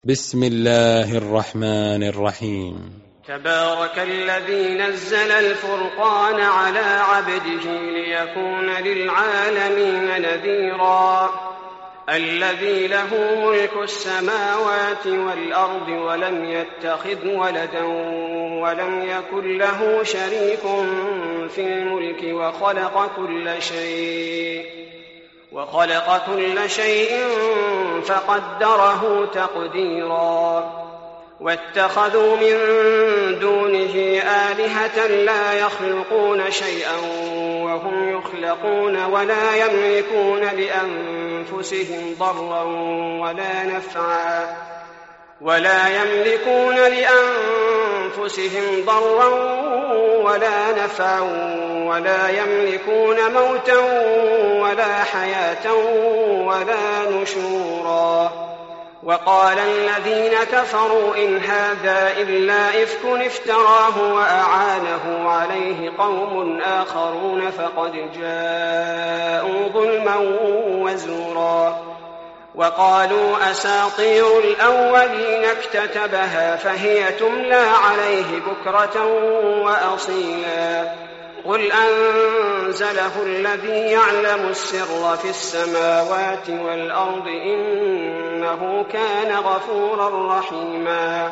بسم الله الرحمن الرحيم. تبارك الذي نزل الفرقان على عبده ليكون للعالمين نذيرا الذي له ملك السماوات والأرض ولم يتخذ ولدا ولم يكن له شريك في الملك وخلق كل شيء فقدره تقديرا واتخذوا من دونه آلهة لا يخلقون شيئا وهم يخلقون ولا يملكون لأنفسهم ضرا ولا نفعا ولا يملكون موتا ولا حياة ولا نشورا. وقال الذين كفروا إن هذا إلا إفك افتراه وأعانه عليه قوم آخرون فقد جاءوا ظلما وزورا. وقالوا أساطير الأولين اكتتبها فهي تملى عليه بكرة وأصيلا. قل أنزله الذي يعلم السر في السماوات والأرض إنه كان غفورا رحيما.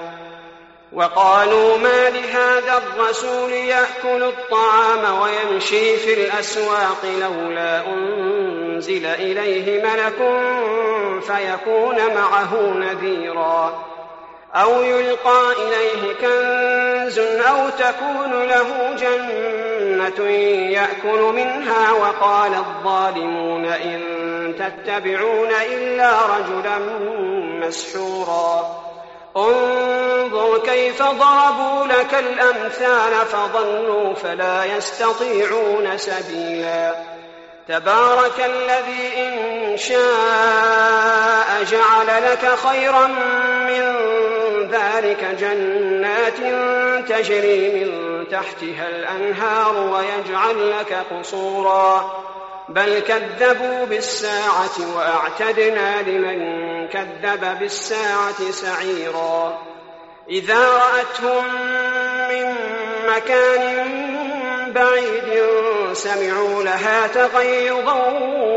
وقالوا ما لهذا الرسول يأكل الطعام ويمشي في الأسواق لولا أنزل إليه ملك فيكون معه نذيرا أو يلقى إليه كنز أو تكون له جنة يأكل منها. وقال الظالمون إن تتبعون إلا رجلا مسحورا. انظر كيف ضربوا لك الأمثال فضلوا فلا يستطيعون سبيلا. تبارك الذي إن شاء جعل لك خيرا من ذلك جنات تجري من تحتها الأنهار ويجعل لك قصورا. بل كذبوا بالساعة وأعتدنا لمن كذب بالساعة سعيرا. إذا رأتهم من مكان بعيد سمعوا لها تغيظا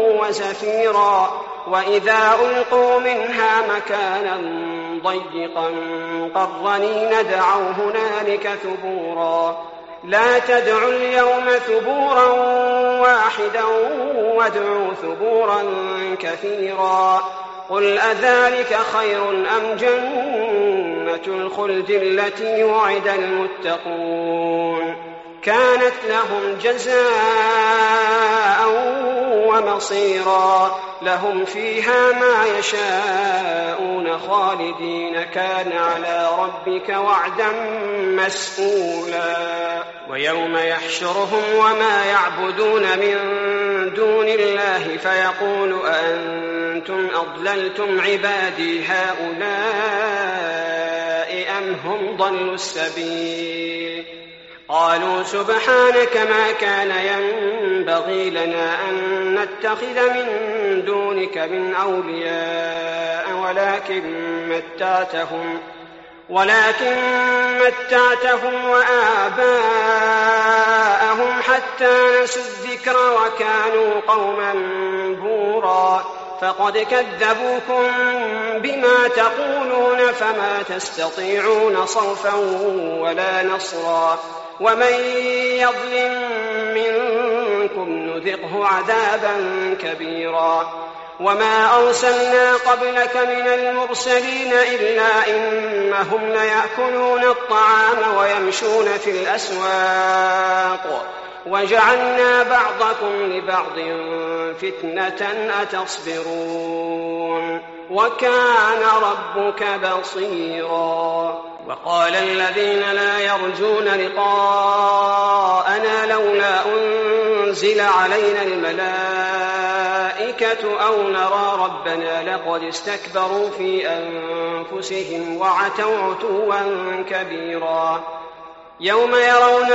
وزفيرا. وإذا ألقوا منها مكانا ضيقا مقرنين دعوا هنالك ثبورا. لا تدعوا اليوم ثبورا واحدا وادعوا ثبورا كثيرا. قل أذلك خير أم جنة الخلد التي وعد المتقون كانت لهم جزاء ومصيرا. لهم فيها ما يشاءون خالدين كان على ربك وعدا مسئولا. ويوم يحشرهم وما يعبدون من دون الله فيقول أأنتم أضللتم عبادي هؤلاء أم هم ضلوا السبيل. قالوا سبحانك ما كان ينبغي لنا أن نتخذ من دونك من أولياء ولكن متعتهم وآباءهم حتى نسوا الذكر وكانوا قوما بورا. فقد كذبوكم بما تقولون فما تستطيعون صرفا ولا نصرا. ومن يظلم منكم نذقه عذابا كبيرا. وما أرسلنا قبلك من المرسلين إلا إنهم ليأكلون الطعام ويمشون في الأسواق وجعلنا بعضكم لبعض فتنة أتصبرون وكان ربك بصيرا. وقال الذين لا يرجون لقاءنا لولا أنزل علينا الملائكة أو نرى ربنا لقد استكبروا في أنفسهم وعتوا عتوا كبيرا. يوم يرون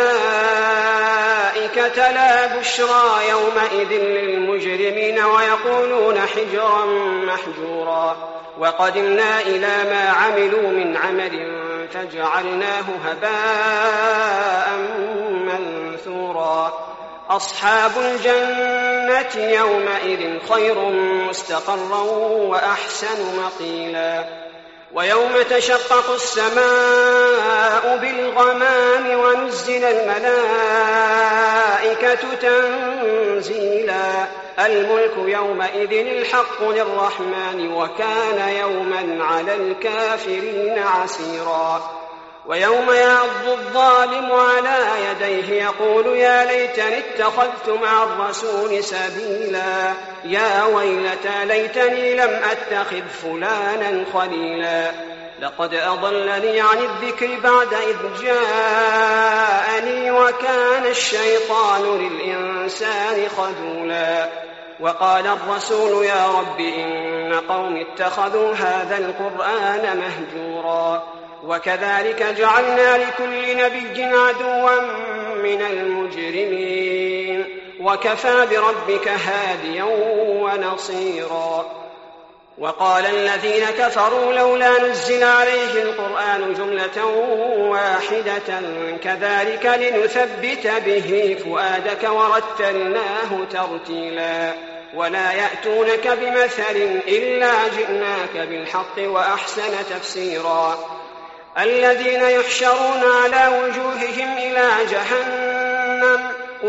الملائكة لا بشرى يومئذ للمجرمين ويقولون حجرا محجورا. وقدمنا إلى ما عملوا من عمل فجعلناه هباء منثورا أصحاب الجنة يومئذ خير مستقرا وأحسن مقيلا ويوم تشقق السماء بالغمام ونزل الملائكة تنزيلا الملك يومئذ الحق للرحمن وكان يوما على الكافرين عسيرا ويوم يعض الظالم على يديه يقول يا ليتني اتخذت مع الرسول سبيلا يا ويلتى ليتني لم أتخذ فلانا خليلا لقد أضلني عن الذكر بعد إذ جاءني وكان الشيطان للإنسان خذولا وقال الرسول يا رب إن قوم اتخذوا هذا القرآن مهجورا وكذلك جعلنا لكل نبي عدوا من المجرمين وكفى بربك هاديا ونصيرا وقال الذين كفروا لولا نزل عليه القرآن جملة واحدة كذلك لنثبت به فؤادك ورتلناه ترتيلا ولا يأتونك بمثل إلا جئناك بالحق وأحسن تفسيرا الذين يحشرون على وجوههم إلى جهنم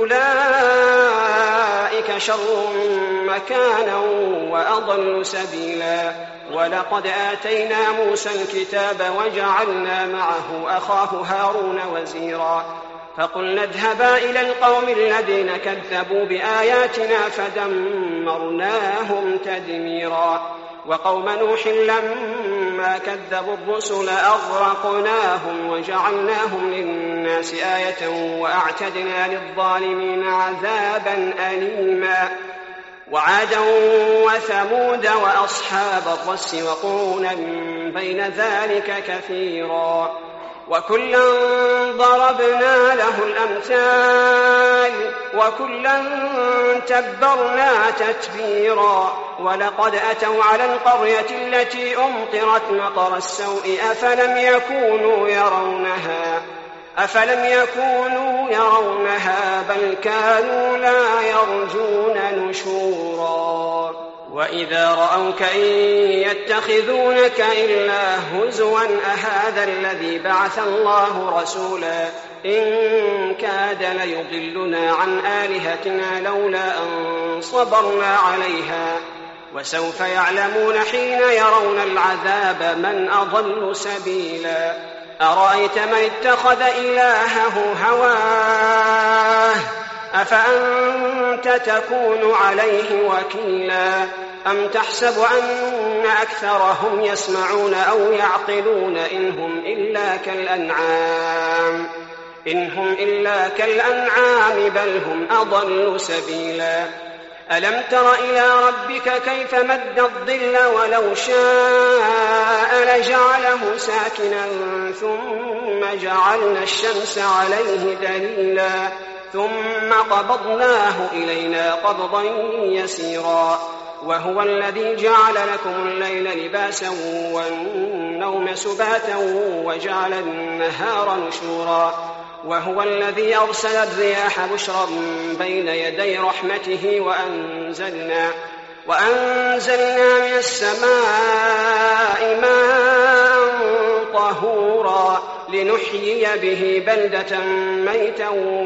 أولئك شر مكانا وأضل سبيلا ولقد آتينا موسى الكتاب وجعلنا معه أخاه هارون وزيرا فقلنا اذهبا إلى القوم الذين كذبوا بآياتنا فدمرناهم تدميرا وقوم نوح لما كذبوا الرسل أغرقناهم وجعلناهم للناس آية وأعتدنا للظالمين عذابا أليما وعادا وثمود وأصحاب الرس وقرونا بين ذلك كثيرا وكلا ضربنا له الأمثال وكلا تبرنا تتبيرا ولقد أتوا على القرية التي أمطرت مطر السوء أفلم يكونوا يرونها بل كانوا لا يرجون نشورا وإذا رأوك إن يتخذونك إلا هزوا أهذا الذي بعث الله رسولا إن كاد ليضلنا عن آلهتنا لولا أن صبرنا عليها وسوف يعلمون حين يرون العذاب من أضل سبيلا أرأيت من اتخذ إلهه هواه أفأنت تكون عليه وكيلا أم تحسب أن أكثرهم يسمعون أو يعقلون إن هم إلا كالأنعام بل هم أضل سبيلا ألم تر إلى ربك كيف مد الظل ولو شاء لجعله ساكنا ثم جعلنا الشمس عليه دليلا ثم قبضناه إلينا قبضا يسيرا وهو الذي جعل لكم الليل لباسا والنوم سباتا وجعل النهار نشورا وهو الذي أرسل الرياح بشرا بين يدي رحمته وأنزلنا من السماء ماء طهورا لنحيي به بلدة ميتا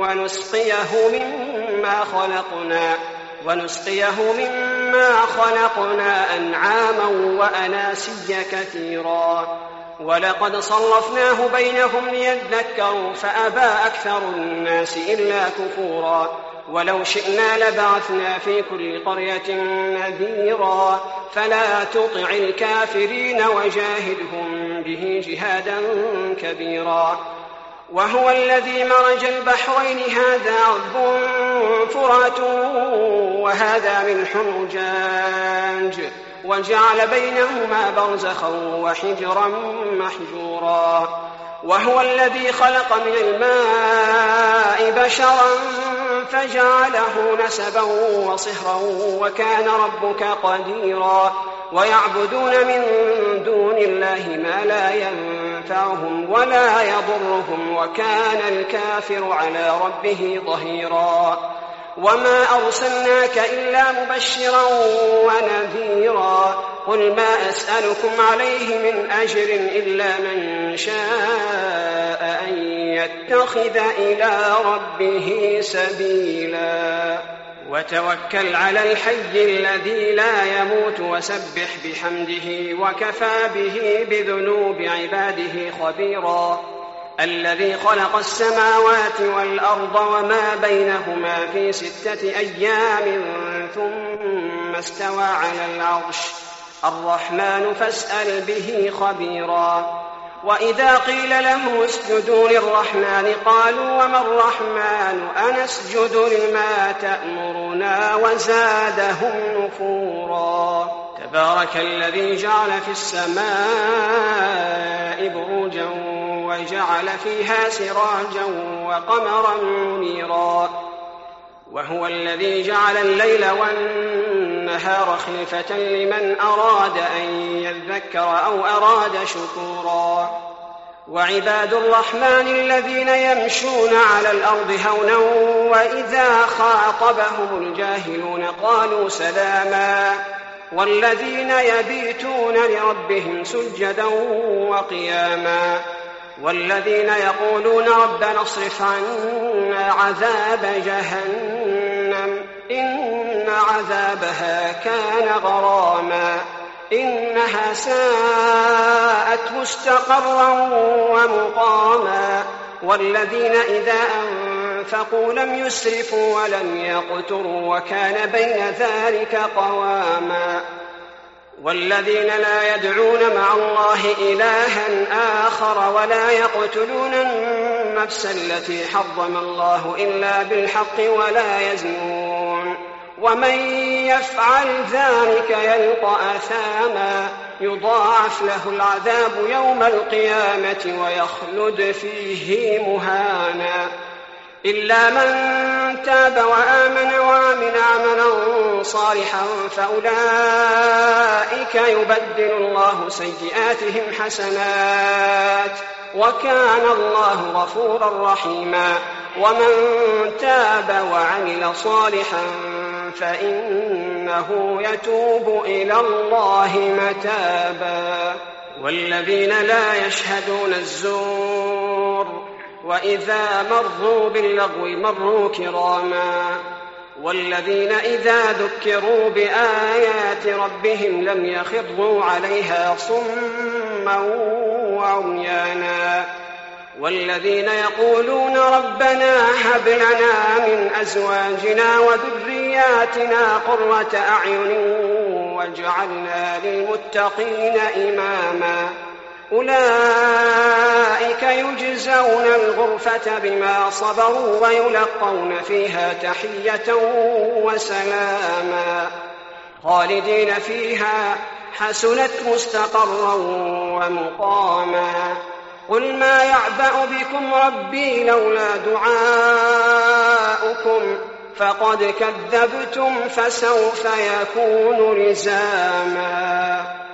ونسقيه مما خلقنا أنعاما وأناسيا كثيرا ولقد صرفناه بينهم ليذكروا فأبى أكثر الناس إلا كفورا ولو شئنا لبعثنا في كل قرية نذيرا فلا تطع الكافرين وجاهدهم به جهادا كبيرا وهو الذي مرج البحرين هذا عذب فرات وهذا ملح أجاج وجعل بينهما برزخا وحجرا محجورا وهو الذي خلق من الماء بشرا فجعله نسبا وصهرا وكان ربك قديرا ويعبدون من دون الله ما لا ينفعهم ولا يضرهم وكان الكافر على ربه ظهيرا وما أرسلناك إلا مبشرا ونذيرا قل ما أسألكم عليه من أجر إلا من شاء أن يتخذ إلى ربه سبيلا وتوكل على الحي الذي لا يموت وسبح بحمده وكفى به بذنوب عباده خبيرا الذي خلق السماوات والأرض وما بينهما في 6 أيام ثم استوى على العرش الرحمن فاسأل به خبيرا وإذا قيل له اسجدوا للرحمن قالوا وما الرحمن أنسجد لما تأمرنا وزادهم نفورا تبارك الذي جعل في السماء بروجا وجعل فيها سراجا وقمرا منيرا وهو الذي جعل الليل والنهار خلفة لمن أراد أن يذكر أو أراد شكورا وعباد الرحمن الذين يمشون على الأرض هونا وإذا خاطبهم الجاهلون قالوا سلاما والذين يبيتون لربهم سجدا وقياما والذين يقولون ربنا اصرف عنا عذاب جهنم إن عذابها كان غراما إنها ساءت مستقرا ومقاما والذين إذا أنفقوا لم يسرفوا ولم يقتروا وكان بين ذلك قواما والذين لا يدعون مع الله إلها آخر ولا يقتلون النفس التي حرم الله إلا بالحق ولا يزنون ومن يفعل ذلك يلقى أثاما يضاعف له العذاب يوم القيامة ويخلد فيه مهانا إلا من تاب وآمن وعمل عملا صالحا فأولئك يبدل الله سيئاتهم حسنات وكان الله غفورا رحيما ومن تاب وعمل صالحا فإنه يتوب إلى الله متابا والذين لا يشهدون الزور وإذا مروا باللغو مروا كراما والذين إذا ذكروا بآيات ربهم لم يخروا عليها صما وعميانا والذين يقولون ربنا هب لنا من أزواجنا وذرياتنا قرة أعين واجعلنا للمتقين إماما أولئك يجزون الغرفة بما صبروا ويلقون فيها تحية وسلاما خالدين فيها حسنت مستقرا ومقاما قل ما يعبأ بكم ربي لولا دعاؤكم فقد كذبتم فسوف يكون لزاما